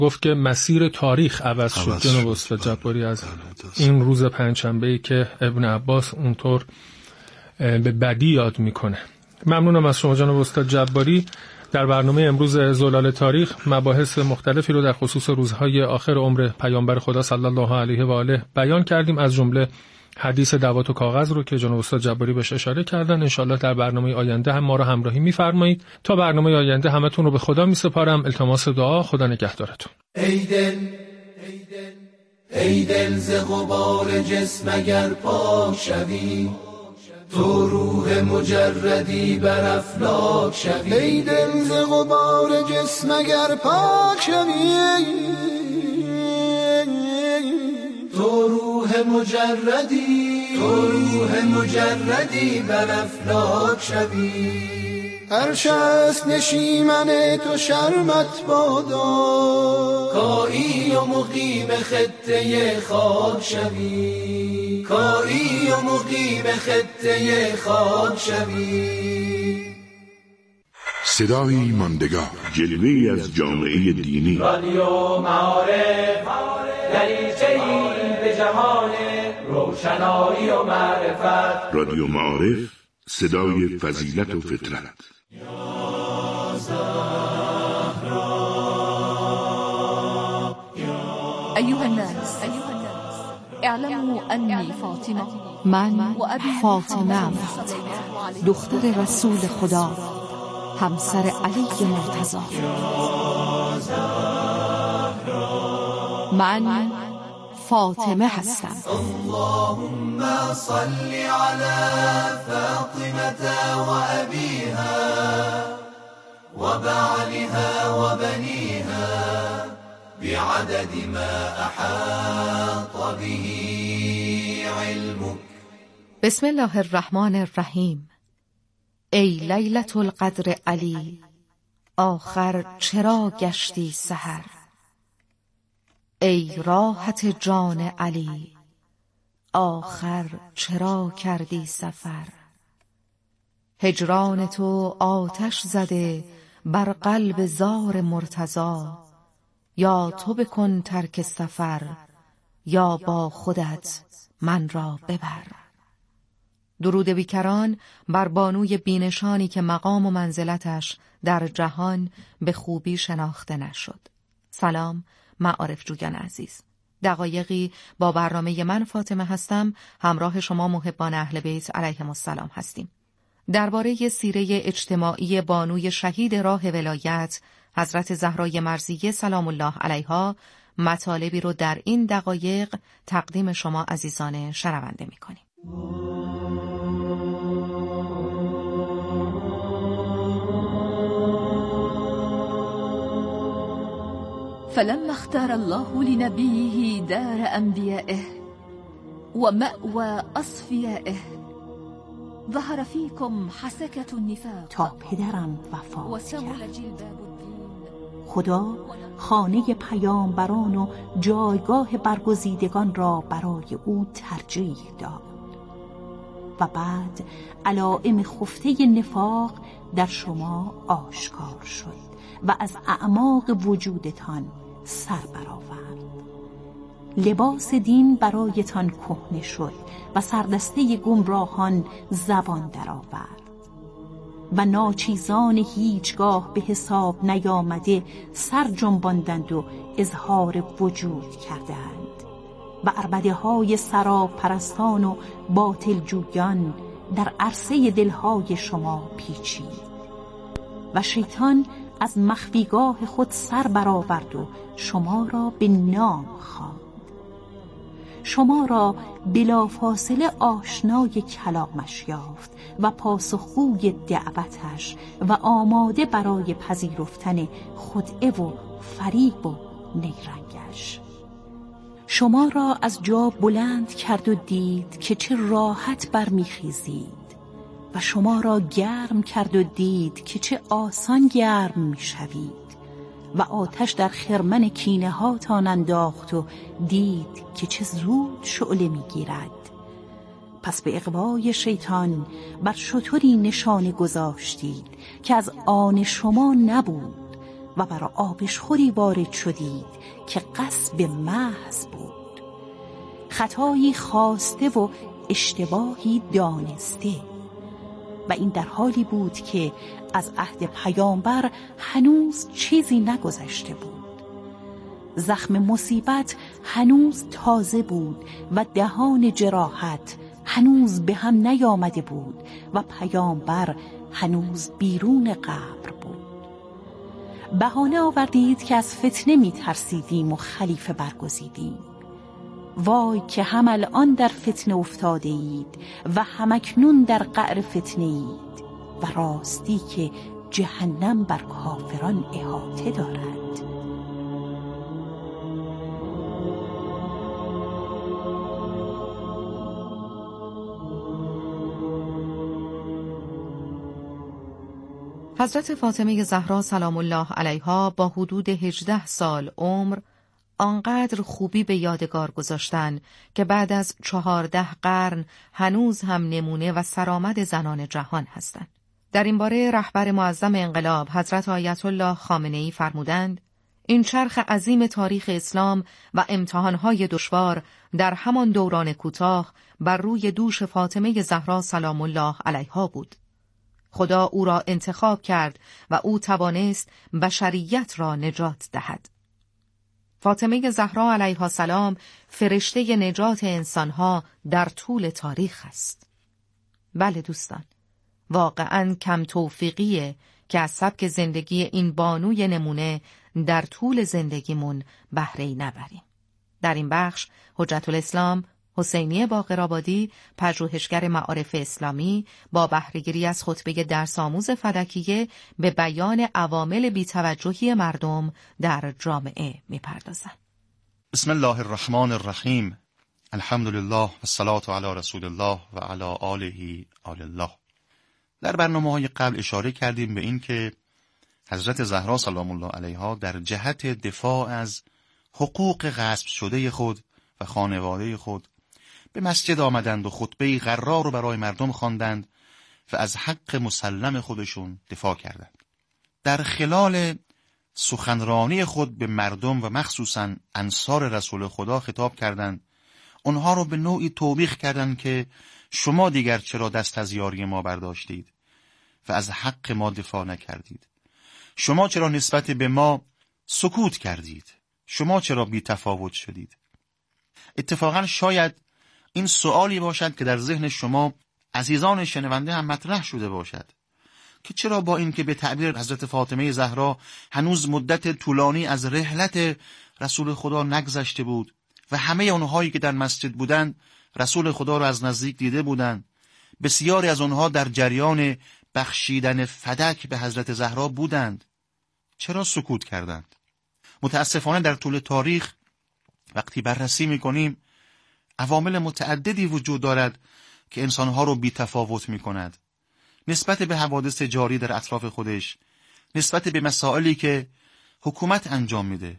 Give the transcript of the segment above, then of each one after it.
گفت که مسیر تاریخ عوض شد جناب استاد جباری از این روز پنجشنبه‌ای که ابن عباس اونطور به بدی یاد میکنه. ممنونم از شما جناب استاد جباری. در برنامه امروز زلال تاریخ مباحث مختلفی رو در خصوص روزهای آخر عمر پیامبر خدا صلی الله علیه و آله بیان کردیم، از جمله حدیث دوات و کاغذ رو که جناب استاد جباری بهش اشاره کردن. انشالله در برنامه آینده هم ما رو همراهی می‌فرمایید. تا برنامه آینده همتون رو به خدا می‌سپارم. التماس دعا. خدا نگهدارتون. ای دل ز غبار جسم اگر پاک شوی، تو روح مجردی بر افلاک شوی. ای دل ز غبار جسم اگر پاک شوی، تو روح مجردی بر افلاک شوی. هر شخص نشیمن تو شرمت بادا، کایی و مقیم خطه خاک شوی. کایی و مقیم خطه خاک شوی. صدایی ماندگار، جلوه‌ای از جامعه دینی. رادیو معارف، دریچه‌ای به جهان روشنایی و معرفت. رادیو معارف، صدای فضیلت و فطرت. أيها الناس اعلموا أني فاطمة، من فاطمه دختر رسول خدا، همسر علی مرتضی. من فاطمه هستم. اللهم صل على فاطمة وأبيها وبعلها وبنيها بعدد ما أحاط به علمك. بسم الله الرحمن الرحیم. ای لیلة القدر علی، آخر چرا گشتی سحر؟ ای راحت جان علی، آخر چرا کردی سفر؟ هجران تو آتش زده بر قلب زار مرتضی، یا تو بکن ترک سفر یا با خودت من را ببر. درود بیکران بر بانوی بینشانی که مقام و منزلتش در جهان به خوبی شناخته نشد. سلام معارف جویان عزیز. دقایقی با برنامه من فاطمه هستم، همراه شما محبان اهل بیت علیهم السلام هستیم. درباره سیره اجتماعی بانوی شهید راه ولایت حضرت زهرای مرضیه سلام الله علیها مطالبی رو در این دقایق تقدیم شما عزیزان شنونده می‌کنیم. فلما اختار الله لنبيه دار أنبيائه ومأوى أصفيائه ظهر فيكم حسكة النفاق. تا پدرم وفات کرد، خدا خانه پیامبران و جایگاه برگزیدگان را برای او ترجیح داد و بعد علائم خفته نفاق در شما آشکار شد و از اعماق وجودتان سر برآورد. لباس دین برایتان کهنه شد و سردسته گمراهان زبان درآورد و ناچیزان هیچگاه به حساب نیامده سر جنباندند و اظهار وجود کردند و عربده های سراب پرستان و باطل جویان در عرصه دلهای شما پیچید و شیطان از مخفیگاه خود سر برآورد و شما را به نام خواند. شما را بلافاصله آشنای کلامش یافت و پاسخگوی دعوتش و آماده برای پذیرفتن خدعه و فریب و نیرنگش. شما را از جا بلند کرد و دید که چه راحت برمیخیزید و شما را گرم کرد و دید که چه آسان گرم میشوید و آتش در خرمن کینه هاتان انداخت و دید که چه زود شعله میگیرد. پس به اغوای شیطان بر شتری نشانه گذاشتید که از آن شما نبود و بر آبشخوری وارد شدید که غصب محض بود، خطایی خواسته و اشتباهی دانسته. و این در حالی بود که از عهد پیامبر هنوز چیزی نگذشته بود. زخم مصیبت هنوز تازه بود و دهان جراحت هنوز به هم نیامده بود و پیامبر هنوز بیرون قبر بود. بهانه آوردید که از فتنه می ترسیدیم و خلیفه برگزیدیم. وای که هم الان در فتنه افتاده اید و همکنون در قعر فتنه اید و راستی که جهنم بر کافران احاطه دارد. حضرت فاطمه زهرا سلام الله علیها با حدود 18 سال عمر آنقدر خوبی به یادگار گذاشتن که بعد از 14 قرن هنوز هم نمونه و سرآمد زنان جهان هستند. در این باره رهبر معظم انقلاب حضرت آیت الله خامنه‌ای فرمودند: این چرخ عظیم تاریخ اسلام و امتحانهای دشوار در همان دوران کوتاه بر روی دوش فاطمه زهرا سلام الله علیها بود. خدا او را انتخاب کرد و او توانست بشریت را نجات دهد. فاطمه زهرا علیها السلام فرشته نجات انسانها در طول تاریخ است. بله دوستان، واقعاً کم توفیقیه که از سبک زندگی این بانوی نمونه در طول زندگیمون بهره‌ای نبریم. در این بخش حجت الاسلام حسینی باقرآبادی، پژوهشگر معارف اسلامی، با بهره‌گیری از خطبه درس آموز فلکیه به بیان عوامل بی‌توجهی مردم در جامعه می‌پردازند. بسم الله الرحمن الرحیم. الحمد لله و الصلاة علی رسول الله و علی آله آل الله. در برنامه‌های قبل اشاره کردیم به این که حضرت زهرا سلام الله علیها در جهت دفاع از حقوق غصب شده خود و خانواده خود به مسجد آمدند و خطبه غرا رو برای مردم خواندند و از حق مسلم خودشون دفاع کردند. در خلال سخنرانی خود به مردم و مخصوصاً انصار رسول خدا خطاب کردند. اونها رو به نوعی توبیخ کردند که شما دیگر چرا دست از یاری ما برداشتید و از حق ما دفاع نکردید؟ شما چرا نسبت به ما سکوت کردید؟ شما چرا بی تفاوت شدید؟ اتفاقاً شاید این سوالی باشد که در ذهن شما عزیزان شنونده هم مطرح شده باشد که چرا با این که به تعبیر حضرت فاطمه زهرا هنوز مدت طولانی از رحلت رسول خدا نگذشته بود و همه اونهایی که در مسجد بودند رسول خدا را از نزدیک دیده بودند، بسیاری از آنها در جریان بخشیدن فدک به حضرت زهرا بودند، چرا سکوت کردند؟ متاسفانه در طول تاریخ وقتی بررسی می‌کنیم عوامل متعددی وجود دارد که انسانها رو بی تفاوت می کند. نسبت به حوادث جاری در اطراف خودش، نسبت به مسائلی که حکومت انجام میده.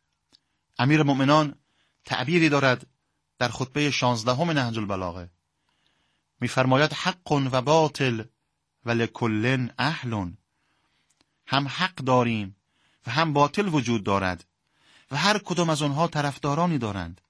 امیر مؤمنان تعبیری دارد در خطبه 16 نهج البلاغه، میفرماید حق و باطل و لکل اهل. هم حق داریم و هم باطل وجود دارد و هر کدام از آنها طرفدارانی دارند.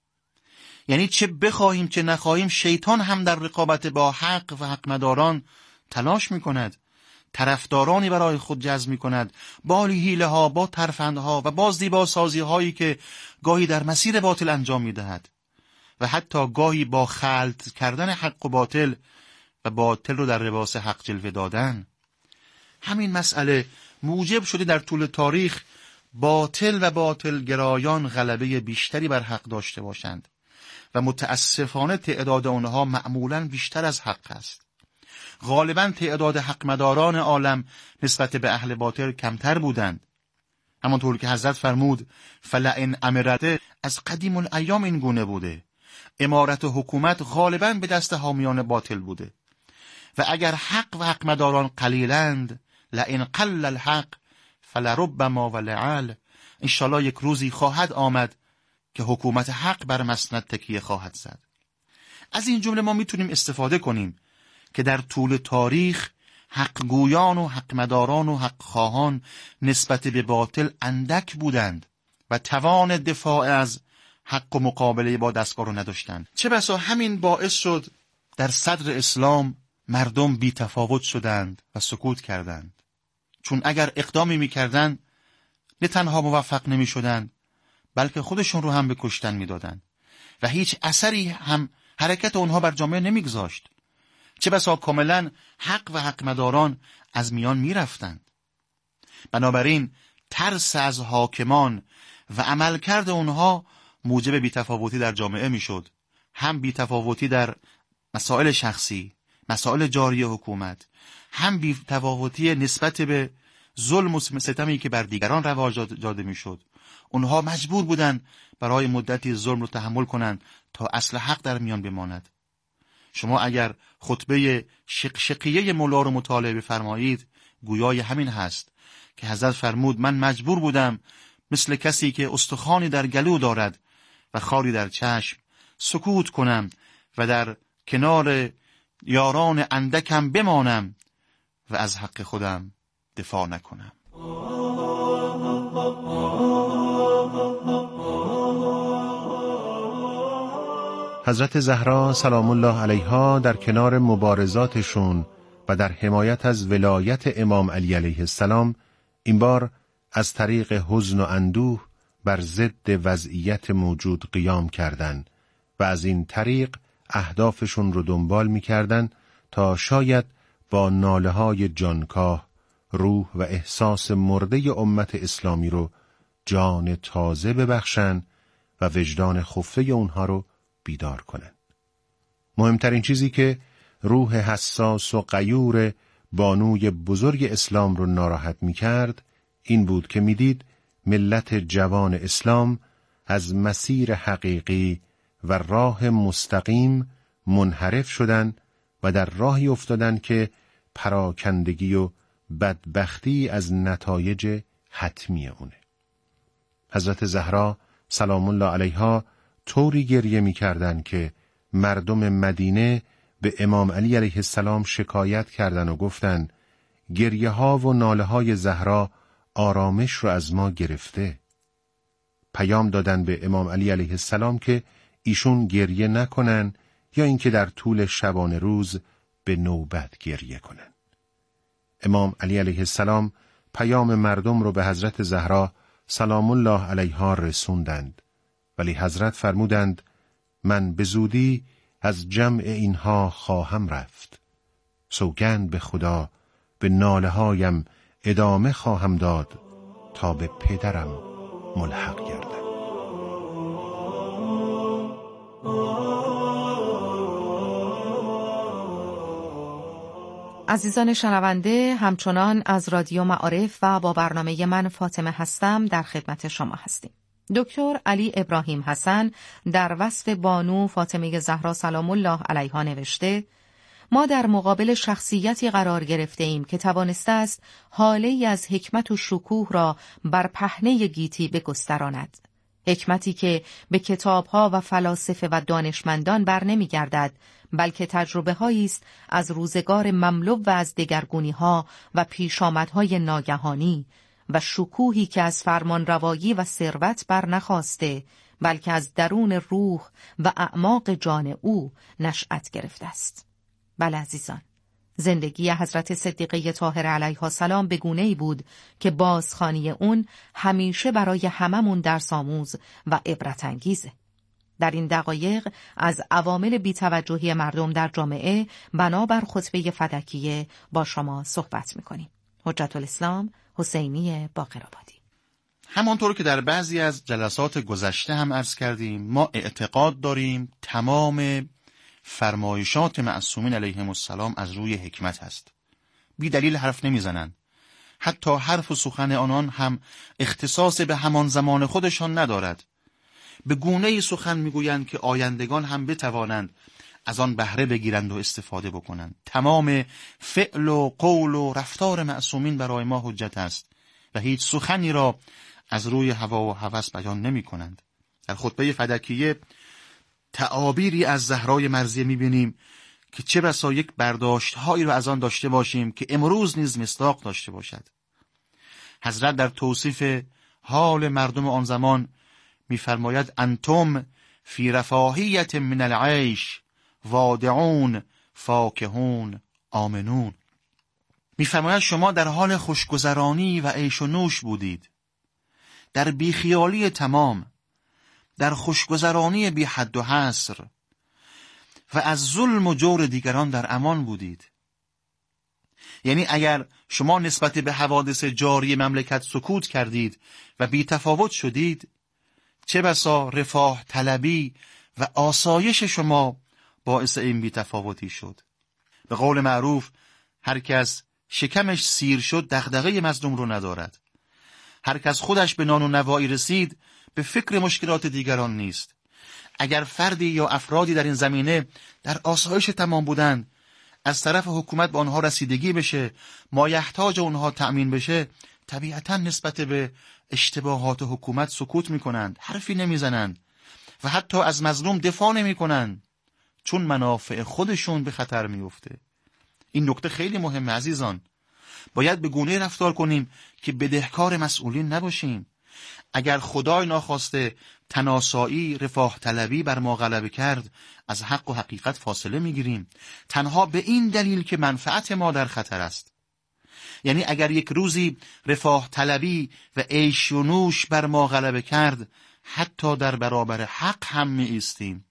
یعنی چه بخواهیم چه نخواهیم شیطان هم در رقابت با حق و حق مداران تلاش می کند، طرفدارانی برای خود جذب می کند، با حیله ها، با ترفندها و با زیبا سازی هایی که گاهی در مسیر باطل انجام می دهد و حتی گاهی با خلط کردن حق و باطل و باطل رو در لباس حق جلوه دادن. همین مسئله موجب شده در طول تاریخ باطل و باطل گرایان غلبه بیشتری بر حق داشته باشند و متاسفانه تعداد آنها معمولاً بیشتر از حق است. غالباً تعداد حق مداران عالم نسبت به اهل باطل کمتر بودند. همانطور که حضرت فرمود فلئن امرته، از قدیم الایام این گونه بوده. امارت و حکومت غالباً به دست حامیان باطل بوده و اگر حق و حق مداران قلیلند، لئن قل الحق فلربما ولعل، انشالله یک روزی خواهد آمد که حکومت حق بر مسند تکیه خواهد زد. از این جمله ما میتونیم استفاده کنیم که در طول تاریخ حق گویان و حق مداران و حق خواهان نسبت به باطل اندک بودند و توان دفاع از حق و مقابله با دستگاه رو نداشتند. چه بسا همین باعث شد در صدر اسلام مردم بی تفاوت شدند و سکوت کردند، چون اگر اقدامی میکردند نه تنها موفق نمی شدند بلکه خودشون رو هم به کشتن می دادن و هیچ اثری هم حرکت اونها بر جامعه نمی گذاشت. چه بسا کاملا حق و حق مداران از میان می رفتند. بنابراین ترس از حاکمان و عملکرد اونها موجب بی‌تفاوتی در جامعه می شد، هم بی‌تفاوتی در مسائل شخصی، مسائل جاری حکومت، هم بی‌تفاوتی نسبت به ظلم و ستمی که بر دیگران رواج داده می شد. اونها مجبور بودند برای مدتی ظلم رو تحمل کنند تا اصل حق در میان بماند. شما اگر خطبه شقشقیه مولا رو مطالعه بفرمایید، گویای همین هست که حضرت فرمود من مجبور بودم مثل کسی که استخوانی در گلو دارد و خاری در چشم سکوت کنم و در کنار یاران اندکم بمانم و از حق خودم دفاع نکنم. حضرت زهرا سلام الله علیها در کنار مبارزاتشون و در حمایت از ولایت امام علی علیه السلام این بار از طریق حزن و اندوه بر ضد وضعیت موجود قیام کردند و از این طریق اهدافشون رو دنبال می‌کردن تا شاید با ناله‌های جانکاه روح و احساس مرده امت اسلامی رو جان تازه ببخشن و وجدان خفته اونها رو بیدار کنن. مهمترین چیزی که روح حساس و غیور بانوی بزرگ اسلام رو ناراحت می‌کرد این بود که می‌دید ملت جوان اسلام از مسیر حقیقی و راه مستقیم منحرف شدن و در راهی افتادن که پراکندگی و بدبختی از نتایج حتمی اونه. حضرت زهرا سلام الله علیها طوری گریه می‌کردن که مردم مدینه به امام علی علیه السلام شکایت کردند و گفتند گریه ها و ناله های زهرا آرامش رو از ما گرفته. پیام دادن به امام علی علیه السلام که ایشون گریه نکنن یا اینکه در طول شبانه روز به نوبت گریه کنن. امام علی علیه السلام پیام مردم رو به حضرت زهرا سلام الله علیها رسوندند، ولی حضرت فرمودند من به زودی از جمع اینها خواهم رفت. سوگند به خدا به ناله هایم ادامه خواهم داد تا به پدرم ملحق گردم. عزیزان شنونده، همچنان از رادیو معارف و با برنامه من فاطمه هستم در خدمت شما هستیم. دکتر علی ابراهیم حسن در وصف بانو فاطمه زهرا سلام الله علیها نوشته ما در مقابل شخصیتی قرار گرفته ایم که توانسته است حاله‌ای از حکمت و شکوه را بر پهنه گیتی بگستراند. حکمتی که به کتابها و فلاسفه و دانشمندان بر نمی‌گردد، بلکه تجربه هایی است از روزگار مملو و از دگرگونی‌ها و پیشامدهای ناگهانی و شکوهی که از فرمان روایی و ثروت بر نخواسته، بلکه از درون روح و اعماق جان او نشأت گرفته است. بله عزیزان، زندگی حضرت صدیقه طاهره علیها السلام به گونه‌ای بود که بازخوانی اون همیشه برای هممون درس آموز و عبرت انگیزه. در این دقایق از عوامل بی‌توجهی مردم در جامعه بنابر خطبه فدکیه با شما صحبت می‌کنیم. حجت الاسلام حسینی باقرآبادی. همانطور که در بعضی از جلسات گذشته هم عرض کردیم، ما اعتقاد داریم تمام فرمایشات معصومین علیهم السلام از روی حکمت هست. بی دلیل حرف نمیزنند. حتی حرف و سخن آنان هم اختصاص به همان زمان خودشان ندارد. به گونه‌ای سخن میگویند که آیندگان هم بتوانند از آن بهره بگیرند و استفاده بکنند. تمام فعل و قول و رفتار معصومین برای ما حجت است و هیچ سخنی را از روی هوا و هوس بیان نمی کنند. در خطبه فدکیه تعابیری از زهرای مرضیه می بینیم که چه بسا یک برداشت‌هایی رو از آن داشته باشیم که امروز نیز مصداق داشته باشد. حضرت در توصیف حال مردم آن زمان می‌فرماید انتم فی رفاهیت من العیش وادعون فاکهون آمنون. می‌فرماید شما در حال خوشگذرانی و عیش و نوش بودید، در بیخیالی تمام، در خوشگذرانی بی حد و حصر و از ظلم و جور دیگران در امان بودید. یعنی اگر شما نسبت به حوادث جاری مملکت سکوت کردید و بی تفاوت شدید، چه بسا رفاه طلبی و آسایش شما باعث این بی تفاوتی شد. به قول معروف هر کس شکمش سیر شد دغدغه مظلوم رو ندارد. هر کس خودش به نان و نوایی رسید به فکر مشکلات دیگران نیست. اگر فردی یا افرادی در این زمینه در آسایش تمام بودند، از طرف حکومت به آنها رسیدگی بشه، مایحتاج اونها تأمین بشه، طبیعتاً نسبت به اشتباهات حکومت سکوت میکنند، حرفی نمیزنند و حتی از مظلوم دفاع نمیکنند، چون منافع خودشون به خطر میفته. این نکته خیلی مهمه عزیزان. باید به گونه رفتار کنیم که بدهکار مسئولین نباشیم. اگر خدای ناخواسته تناسایی، رفاه طلبی بر ما غلبه کرد، از حق و حقیقت فاصله میگیریم، تنها به این دلیل که منفعت ما در خطر است. یعنی اگر یک روزی رفاه طلبی و عیش و نوش بر ما غلبه کرد، حتی در برابر حق هم می ایستیم.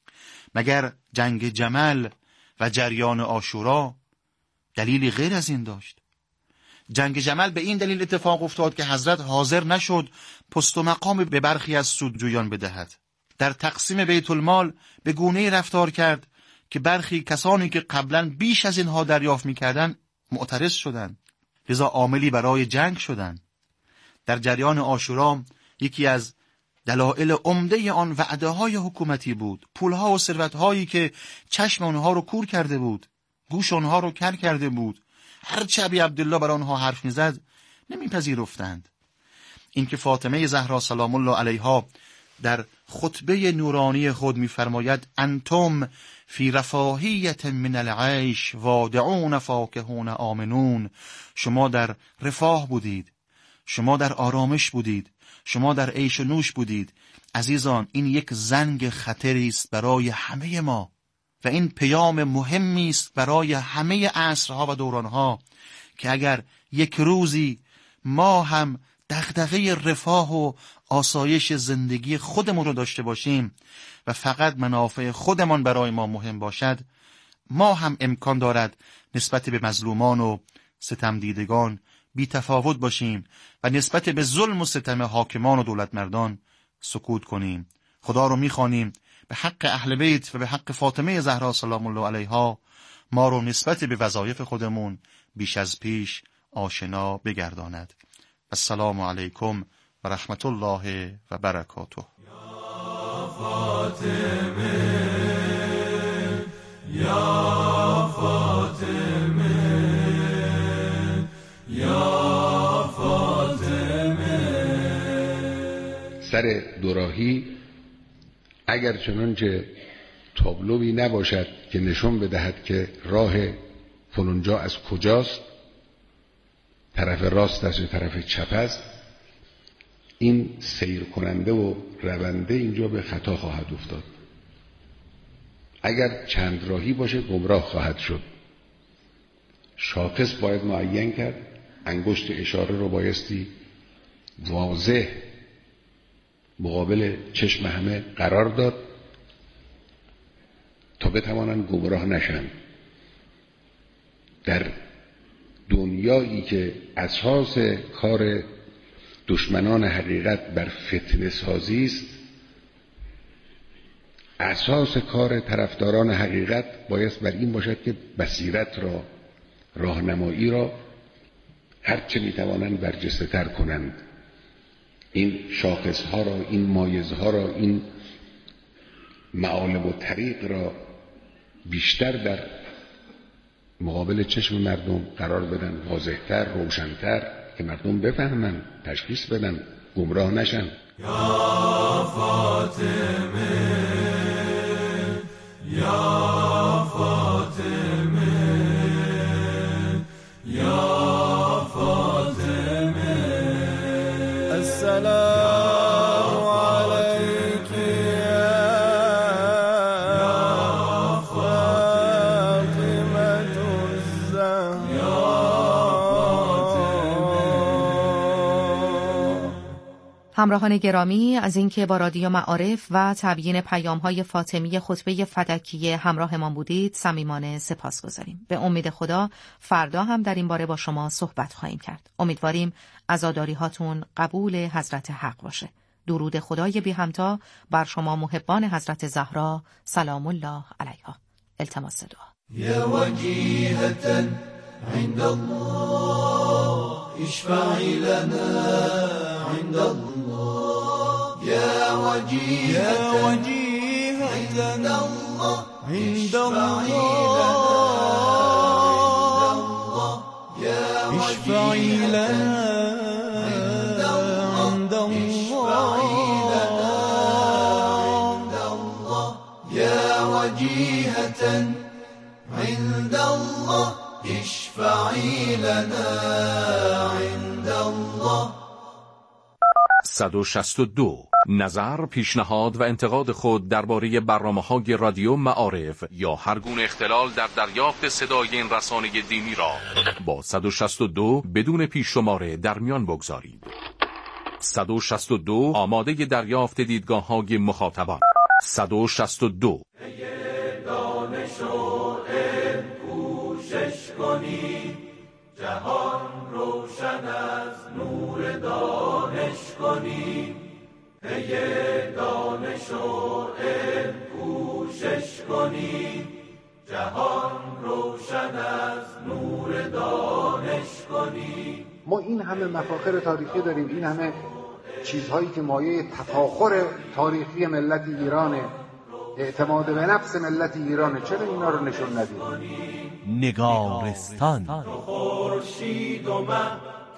مگر جنگ جمل و جریان عاشورا دلیلی غیر از این داشت؟ جنگ جمل به این دلیل اتفاق افتاد که حضرت حاضر نشد پست و مقام به برخی از سودجویان بدهد. در تقسیم بیت المال به گونه‌ای رفتار کرد که برخی کسانی که قبلا بیش از اینها دریافت می‌کردند معترض شدند، لذا عاملی برای جنگ شدند. در جریان عاشورا یکی از دلایل عمده آن وعده‌های حکومتی بود، پولها و ثروت‌هایی که چشم آنها رو کور کرده بود، گوش آنها رو کر کرده بود. هر چه ابی عبدالله بر آنها حرف می‌زد نمی‌پذیرفتند. اینکه فاطمه زهرا سلام الله علیها در خطبه نورانی خود می‌فرماید انتم فی رفاهیت من العیش وادعون فاکهون آمنون، شما در رفاه بودید، شما در آرامش بودید، شما در عیش و نوش بودید. عزیزان، این یک زنگ خطری است برای همه ما و این پیام مهمی است برای همه عصرها و دورانها که اگر یک روزی ما هم دغدغه رفاه و آسایش زندگی خودمون رو داشته باشیم و فقط منافع خودمان برای ما مهم باشد، ما هم امکان دارد نسبت به مظلومان و ستم دیدگان بی تفاوت باشیم و نسبت به ظلم و ستم حاکمان و دولت مردان سکوت کنیم. خدا رو میخوانیم به حق اهل بیت و به حق فاطمه زهرا سلام الله علیها ما رو نسبت به وظایف خودمون بیش از پیش آشنا بگرداند. السلام علیکم و رحمت الله و برکاته. یا فاطمه، یا فاطمه، یا فاطمه. سر دوراهی اگر چنانچه تابلوی نباشد که نشون بدهد که راه فلانجا از کجاست، طرف راست است و طرف چپ است، این سیر کننده و رونده اینجا به خطا خواهد افتاد. اگر چند راهی باشه گمراه خواهد شد. شاخص باید معین کرد، انگشت اشاره رو بایستی واضح مقابل چشم همه قرار داد تا بتوانند گمراه نشن. در دنیایی که اساس کار دشمنان حقیقت بر فتنه سازی است، اساس کار طرفداران حقیقت باید بر این باشد که بصیرت را، راهنمایی را هرچه میتوانند برجسته تر کنند. این شاخص ها را، این مایز ها را، این معالم و طریق را بیشتر در مقابل چشم مردم قرار بدن، واضحتر، روشنتر، که مردم بفهمن، تشخیص بدن، گمراه نشن. یا فاطمه، یا فاطمه. همراهان گرامی، از اینکه با رادیو معارف و تبیین پیام‌های فاطمی خطبه فدکیه همراهمان بودید صمیمانه سپاسگزاریم. به امید خدا فردا هم در این باره با شما صحبت خواهیم کرد. امیدواریم عزاداری هاتون قبول حضرت حق باشه. درود خدای بی همتا بر شما محبان حضرت زهرا سلام الله علیها. التماس دعا. یا وجیهة عند الله اشفعی لنا عند الله یا وجیهة عند الله عند الله اشفعی لنا عند الله یا وجیهة عند الله اشفعی لنا عند الله. 162. نظر، پیشنهاد و انتقاد خود درباره برنامه‌های رادیو معارف یا هر گونه اختلال در دریافت صدای این رسانه دینی را با 162 بدون پیش شماره در میان بگذارید. 162 آماده دریافت دیدگاه‌های مخاطبان. 162 دانش و علم کوشش کنید، جهان روشن از نور دانش کنید. پی دانش و علم کوشش کنید، جهان روشن از نور دانش کنید. ما این همه مفاخر تاریخی داریم، این همه چیزهایی که مایه تفاخر تاریخی ملت ایرانه، اعتماد به نفس ملت ایرانه، چرا اینا رو نشون ندید؟ نگارستان خورشید و مه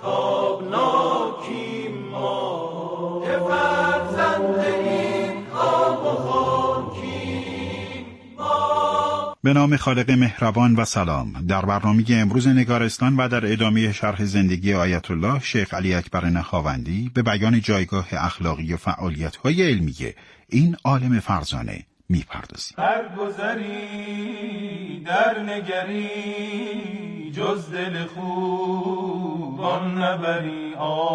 تابناکیم ما، که فرزند این آب و خاکیم ما. به نام خالق مهربان و سلام. در برنامه امروز نگارستان و در ادامه شرح زندگی آیت الله شیخ علی اکبر نخاوندی به بیان جایگاه اخلاقی و فعالیت‌های علمی این عالم فرزانه می‌پردازیم. هر گذری در نگری جز دل خوب آن نبری،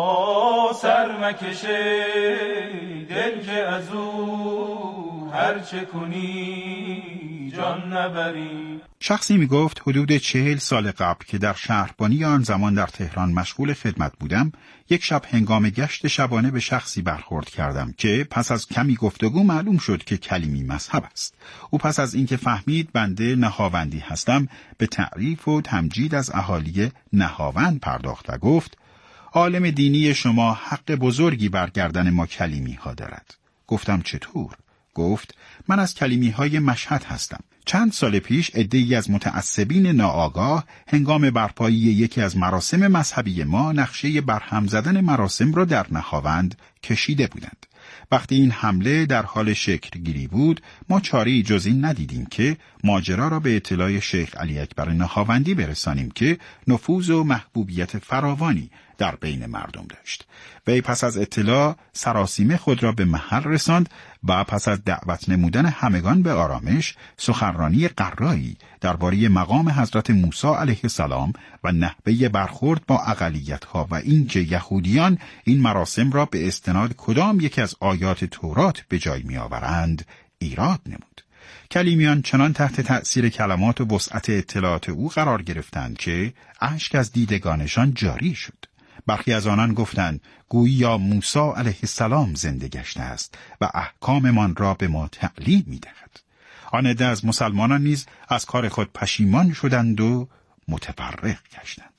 سر مکشه دل که از او هر چه کنی جان نبری. شخصی می گفت حدود 40 سال قبل که در شهربانی آن زمان در تهران مشغول خدمت بودم، یک شب هنگام گشت شبانه به شخصی برخورد کردم که پس از کمی گفتگو معلوم شد که کلیمی مذهب است. او پس از اینکه فهمید بنده نهاوندی هستم به تعریف و تمجید از اهالی نهاوند پرداخت و گفت عالم دینی شما حق بزرگی بر گردن ما کلیمی ها دارد. گفتم چطور؟ گفت من از کلیمی های مشهد هستم. چند سال پیش عده‌ای از متعصبین ناآگاه هنگام برپایی یکی از مراسم مذهبی ما نقشه برهم زدن مراسم را در نهاوند کشیده بودند. وقتی این حمله در حال شکل گیری بود، ما چاره‌ای جز این ندیدیم که ماجرا را به اطلاع شیخ علی اکبر نخاوندی برسانیم که نفوذ و محبوبیت فراوانی در بین مردم داشت. وی پس از اطلاع سراسیمه خود را به محل رساند و پس از دعوت نمودن همگان به آرامش، سخنرانی قرایی درباره مقام حضرت موسی علیه السلام و نحوه برخورد با اقلیت‌ها و اینکه یهودیان این مراسم را به استناد کدام یکی از آیات تورات به جای می‌آورند ایراد نمود. کلیمیان چنان تحت تأثیر کلمات و وسعت اطلاعات او قرار گرفتند که اشک از دیدگانشان جاری شد. برخی از آنان گفتند گوییا موسی علیه السلام زنده گشته است و احکاممان را به ما تعلیم می‌دهد. آن عده از مسلمانان نیز از کار خود پشیمان شدند و متفرق گشتند.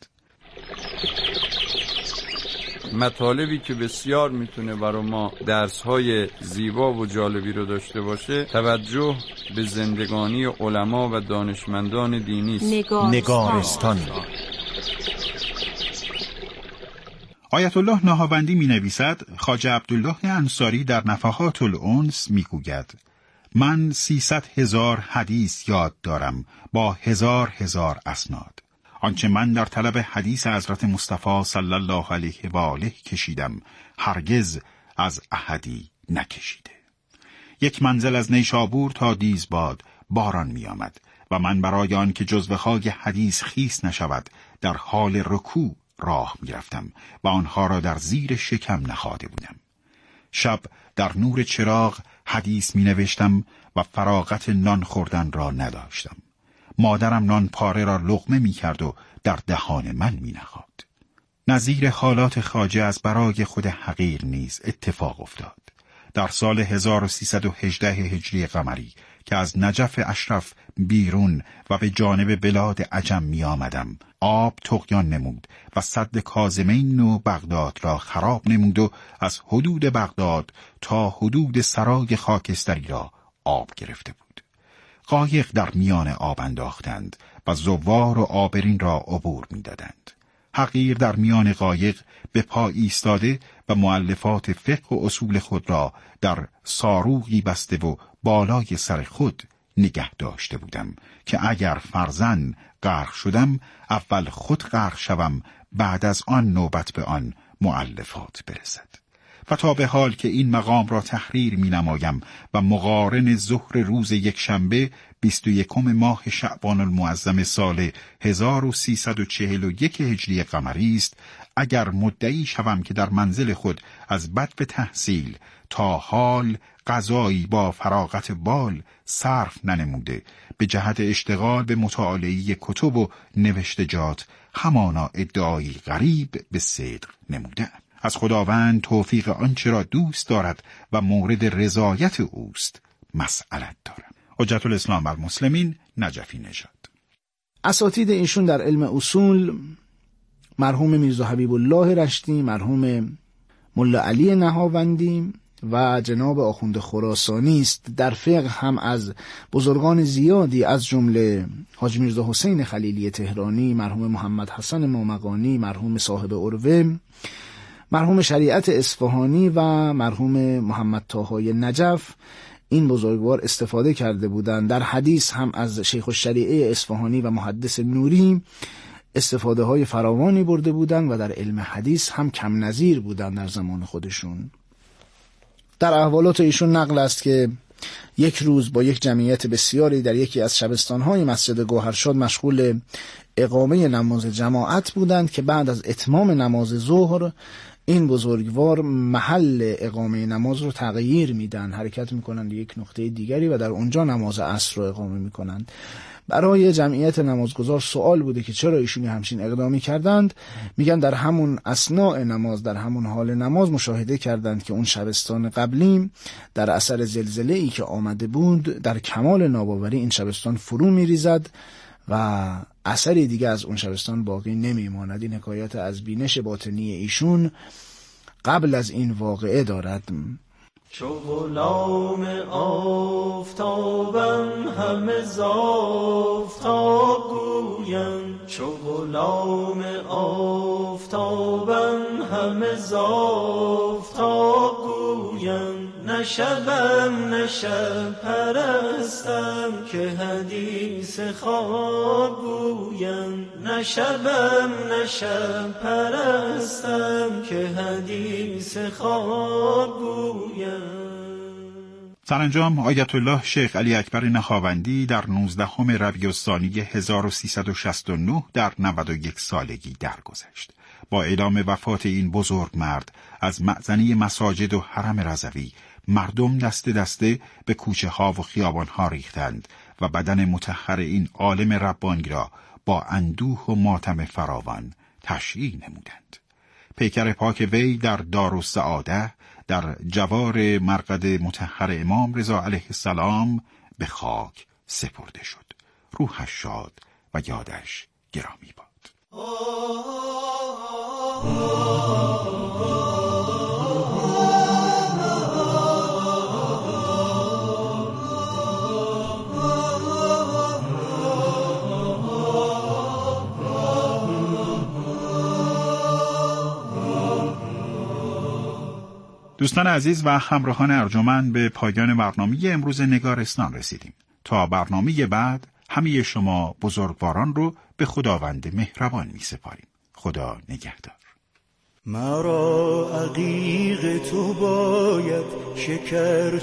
مطالبی که بسیار میتونه برای ما درس‌های زیبا و جالبی رو داشته باشه، توجه به زندگانی علما و دانشمندان دینی است. نگارستان. آیت الله نهاوندی می نویسد خواجه عبدالله انصاری در نفحات الانس می گوید من 300,000 حدیث یاد دارم با هزار اسناد. آنچه من در طلب حدیث حضرت مصطفی صلی الله علیه و آله کشیدم هرگز از احدی نکشیده. یک منزل از نیشابور تا دیزباد باران می آمد و من برای آن که جزو خاک حدیث خیس نشود در حال رکوع راه می رفتم و آنها را در زیر شکم نهاده بودم. شب در نور چراغ حدیث می نوشتم و فراغت نان خوردن را نداشتم. مادرم نان پاره را لقمه می کرد و در دهان من می نهاد. نظیر حالات خواجه از برای خود حقیر نیز اتفاق افتاد. در سال 1318 هجری قمری که از نجف اشرف بیرون و به جانب بلاد عجم می آمدم، آب طغیان نمود و سد کاظمین و بغداد را خراب نمود و از حدود بغداد تا حدود سرای خاکستری را آب گرفته بود. قایق در میان آب انداختند و زوار و آبرین را عبور می دادند. حقیر در میان قایق به پا ایستاده و مؤلفات فقه و اصول خود را در ساروغی بسته و بالای سر خود نگه داشته بودم که اگر فرزن غرق شدم اول خود غرق شوم، بعد از آن نوبت به آن مؤلفات برسد. و تا به حال که این مقام را تحریر می نمایم و مقارن ظهر روز یک شنبه 21 ماه شعبان المعظم سال 1341 هجری قمری است، اگر مدعی شوم که در منزل خود از بدو تحصیل تا حال قضایی با فراغت بال صرف ننموده به جهت اشتغال به مطالعه کتب و نوشتجات، همانا ادعایی غریب به صدق نموده. از خداوند توفیق آنچه را دوست دارد و مورد رضایت اوست مسئلت دارم. حجت الاسلام بر مسلمین، نجفی نژاد. اساتید ایشون در علم اصول مرحوم میرزا حبیب الله رشتی، مرحوم ملا علی نهاوندی و جناب آخوند خراسانی است. در فقه هم از بزرگان زیادی از جمله حاجی میرزا حسین خلیلی تهرانی، مرحوم محمد حسن مامقانی، مرحوم صاحب عروه، مرحوم شریعت اصفهانی و مرحوم محمد طاهای نجف این بزرگوار استفاده کرده بودند. در حدیث هم از شیخ الشریعه اصفهانی و محدث نوری استفاده های فراوانی برده بودند و در علم حدیث هم کم نظیر بودند در زمان خودشون. در احوالات ایشون نقل است که یک روز با یک جمعیت بسیاری در یکی از شبستان‌های مسجد گوهرشاد مشغول اقامه نماز جماعت بودند که بعد از اتمام نماز ظهر این بزرگوار محل اقامه نماز رو تغییر میدن، حرکت میکنند یک نقطه دیگری و در اونجا نماز عصر رو اقامه میکنند. برای جمعیت نمازگزار سوال بوده که چرا ایشون همچین اقدامی کردند. میگن در همون اثناء نماز، در همون حال نماز مشاهده کردند که اون شبستان قبلی در اثر زلزله‌ای که آمده بود در کمال ناباوری این شبستان فرو میریزد و اثری دیگه از اون شبستان باقی نمیماند. این حکایت از بینش باطنی ایشون قبل از این واقعه دارد. چو غلام آفتابم همه زافتاب گویم، چو غلام آفتابم همه زافتاب گویم، نشبم نشب پرستم که حدیث خواب گویم، نشبم نشب پرستم که حدیث خواب گویم. سرانجام آیت الله شیخ علی اکبر نخاوندی در 19 ربیع الثانی 1369 در 91 سالگی درگذشت. با اعلام وفات این بزرگ مرد از مأذنه مساجد و حرم رضوی مردم دسته دسته به کوچه ها و خیابان ها ریختند و بدن مطهر این عالم ربانی را با اندوه و ماتم فراوان تشییع نمودند. پیکر پاک وی در دارالسعاده در جوار مرقد مطهر امام رضا علیه السلام به خاک سپرده شد. روحش شاد و یادش گرامی باد. دوستان عزیز و همراهان ارجمند، به پایان برنامه امروز نگارستان رسیدیم. تا برنامه بعد همه شما بزرگواران رو به خداوند مهربان می سپاریم. خدا نگهدار. مرا عقیق تو باید شکر